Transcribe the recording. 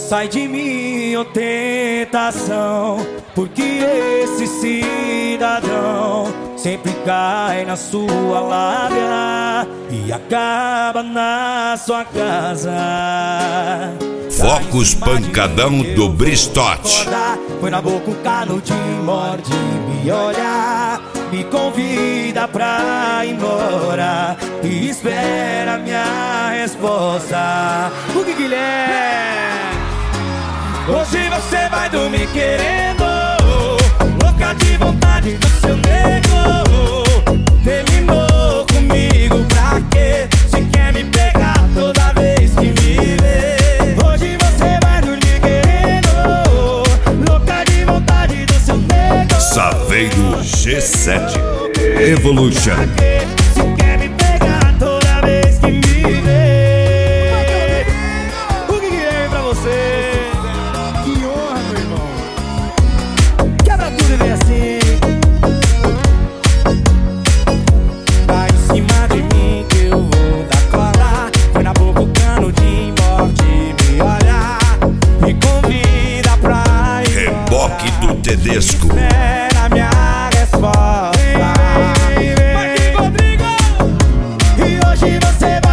Sai de mim, ô tentação, porque esse cidadão sempre cai na sua lábia e acaba na sua casa. Focus Pancadão do Bristote. Põe na boca um cano de morde, me olha, me convida pra ir embora e espera minha resposta. O que Guilherme? Hoje você vai dormir querendo, louca de vontade do seu nego. Terminou comigo pra quê? Se quer me pegar toda vez que me vê. Hoje você vai dormir querendo, louca de vontade do seu nego. Saveiro G7 Evolution. Se quer me pegar toda vez que me vê. O que é pra você? Que honra, meu irmão. Quebra tudo e vem assim. Tá em cima de mim que eu vou dar cola. Põe na boca o cano de morte, me olha, me convida pra ir embora. Reboque do Tedesco. Espera minha resposta. Vai, Rodrigo! E hoje você vai